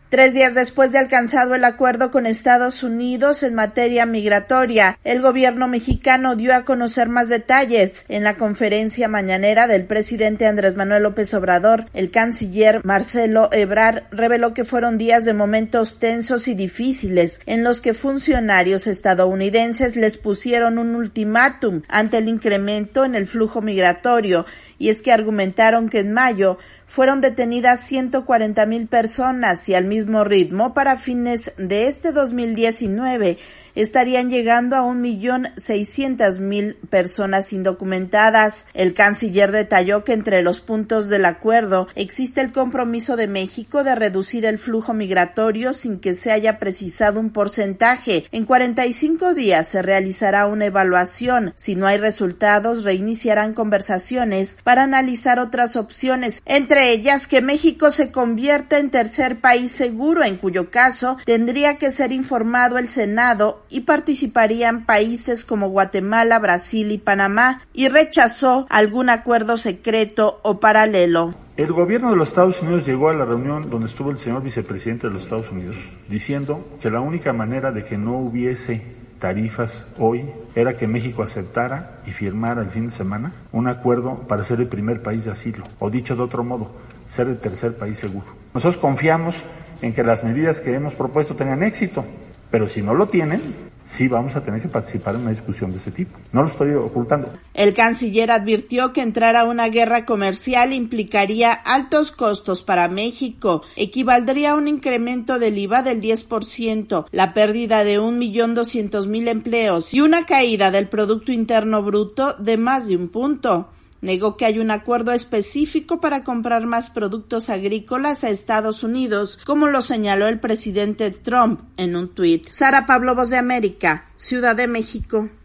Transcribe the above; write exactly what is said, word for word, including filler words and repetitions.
Tres días después de alcanzado el acuerdo con Estados Unidos en materia migratoria, el gobierno mexicano dio a conocer más detalles. En la conferencia mañanera del presidente Andrés Manuel López Obrador, el canciller Marcelo Ebrard reveló que fueron días de momentos tensos y difíciles en los que funcionarios estadounidenses les pusieron un ultimátum ante el incremento en el flujo migratorio, y es que argumentaron que en mayo fueron detenidas ciento cuarenta mil personas y al mismo ritmo para fines de este dos mil diecinueve estarían llegando a un millón seiscientas mil personas indocumentadas. El canciller detalló que entre los puntos del acuerdo existe el compromiso de México de reducir el flujo migratorio sin que se haya precisado un porcentaje. En cuarenta y cinco días se realizará una evaluación. Si no hay resultados, reiniciarán conversaciones para analizar otras opciones, entre ellas que México se convierta en tercer país seguro, en cuyo caso tendría que ser informado el Senado y participarían países como Guatemala, Brasil y Panamá, y rechazó algún acuerdo secreto o paralelo. El gobierno de los Estados Unidos llegó a la reunión donde estuvo el señor vicepresidente de los Estados Unidos diciendo que la única manera de que no hubiese tarifas hoy era que México aceptara y firmara el fin de semana un acuerdo para ser el primer país de asilo, o dicho de otro modo, ser el tercer país seguro. Nosotros confiamos en que las medidas que hemos propuesto tengan éxito, pero si no lo tienen, sí vamos a tener que participar en una discusión de ese tipo. No lo estoy ocultando. El canciller advirtió que entrar a una guerra comercial implicaría altos costos para México, equivaldría a un incremento del I V A del diez por ciento, la pérdida de un millón doscientos mil empleos y una caída del Producto Interno Bruto de más de un punto. Negó que hay un acuerdo específico para comprar más productos agrícolas a Estados Unidos, como lo señaló el presidente Trump en un tuit. Sara Pablo, Voz de América, Ciudad de México.